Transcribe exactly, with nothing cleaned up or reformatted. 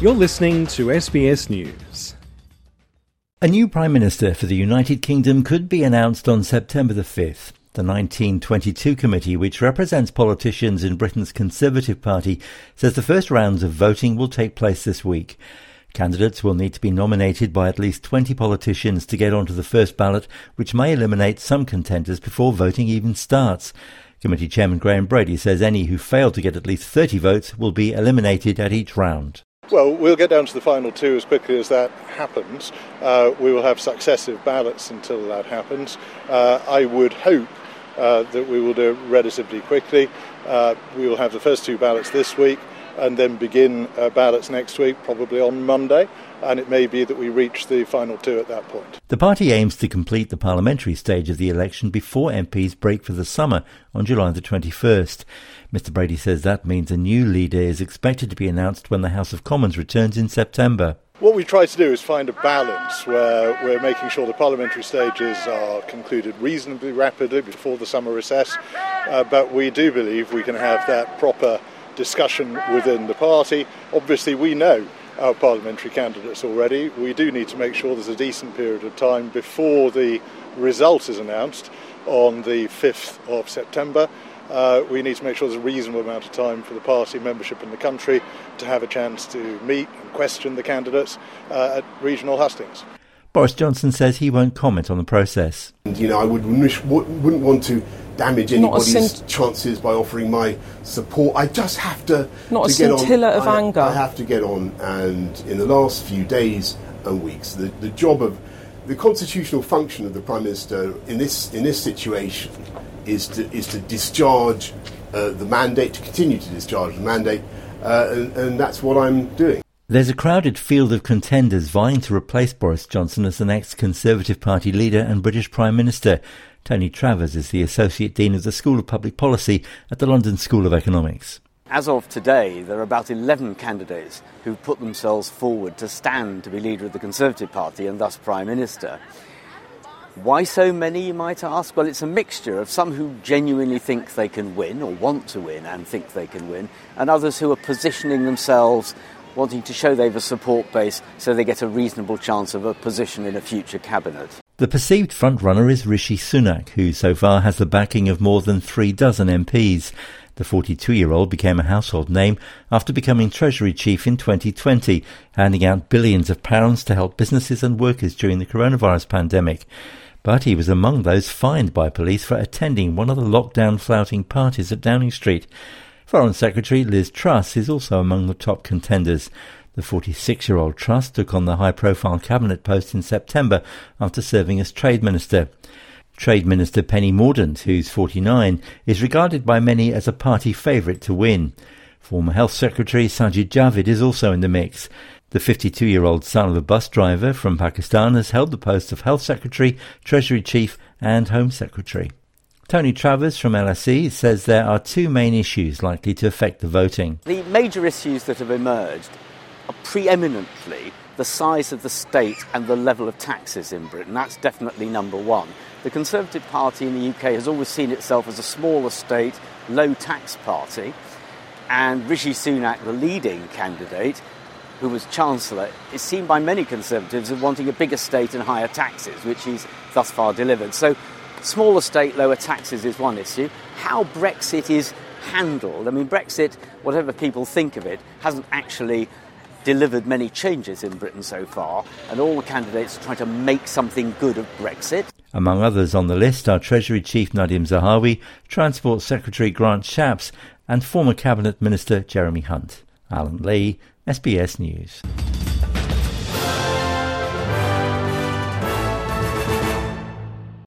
You're listening to S B S News. A new Prime Minister for the United Kingdom could be announced on September the fifth. The nineteen twenty-two committee, which represents politicians in Britain's Conservative Party, says the first rounds of voting will take place this week. Candidates will need to be nominated by at least twenty politicians to get onto the first ballot, which may eliminate some contenders before voting even starts. Committee Chairman Graham Brady says any who fail to get at least thirty votes will be eliminated at each round. Well, we'll get down to the final two as quickly as that happens. Uh, we will have successive ballots until that happens. Uh, I would hope uh, that we will do it relatively quickly. Uh, we will have the first two ballots this week and then begin uh, ballots next week, probably on Monday, and it may be that we reach the final two at that point. The party aims to complete the parliamentary stage of the election before M Ps break for the summer on July the twenty-first. Mister Brady says that means a new leader is expected to be announced when the House of Commons returns in September. What we try to do is find a balance where we're making sure the parliamentary stages are concluded reasonably rapidly before the summer recess, uh, but we do believe we can have that proper discussion within the party. Obviously, we know our parliamentary candidates already. We do need to make sure there's a decent period of time before the result is announced on the fifth of September. Uh, we need to make sure there's a reasonable amount of time for the party membership in the country to have a chance to meet and question the candidates uh, at regional hustings. Boris Johnson says he won't comment on the process. You know, I would, wouldn't want to damage anybody's cent- chances by offering my support. I just have to, Not to a get scintilla on. of I, anger. I have to get on, and in the last few days and weeks, the, the job of the constitutional function of the Prime Minister in this in this situation is to is to discharge uh, the mandate, to continue to discharge the mandate, uh, and, and that's what I'm doing. There's a crowded field of contenders vying to replace Boris Johnson as the next Conservative Party leader and British Prime Minister. Tony Travers is the Associate Dean of the School of Public Policy at the London School of Economics. As of today, there are about eleven candidates who've put themselves forward to stand to be leader of the Conservative Party and thus Prime Minister. Why so many, you might ask? Well, it's a mixture of some who genuinely think they can win or want to win and think they can win, and others who are positioning themselves, wanting to show they have a support base so they get a reasonable chance of a position in a future cabinet. The perceived frontrunner is Rishi Sunak, who so far has the backing of more than three dozen M Ps. The forty-two-year-old became a household name after becoming Treasury Chief in twenty twenty, handing out billions of pounds to help businesses and workers during the coronavirus pandemic. But he was among those fined by police for attending one of the lockdown-flouting parties at Downing Street. Foreign Secretary Liz Truss is also among the top contenders. The forty-six-year-old Truss took on the high-profile cabinet post in September after serving as Trade Minister. Trade Minister Penny Mordaunt, who's forty-nine, is regarded by many as a party favourite to win. Former Health Secretary Sajid Javid is also in the mix. The fifty-two-year-old son of a bus driver from Pakistan has held the posts of Health Secretary, Treasury Chief and Home Secretary. Tony Travers from L S E says there are two main issues likely to affect the voting. The major issues that have emerged are preeminently the size of the state and the level of taxes in Britain. That's definitely number one. The Conservative Party in the U K has always seen itself as a smaller state, low tax party, and Rishi Sunak, the leading candidate, who was Chancellor, is seen by many Conservatives as wanting a bigger state and higher taxes, which he's thus far delivered. So smaller state, lower taxes is one issue. How Brexit is handled, I mean, Brexit, whatever people think of it, hasn't actually delivered many changes in Britain so far, and all the candidates are trying to make something good of Brexit. Among others on the list are Treasury Chief Nadhim Zahawi, Transport Secretary Grant Shapps and former Cabinet Minister Jeremy Hunt. Alan Lee, S B S News.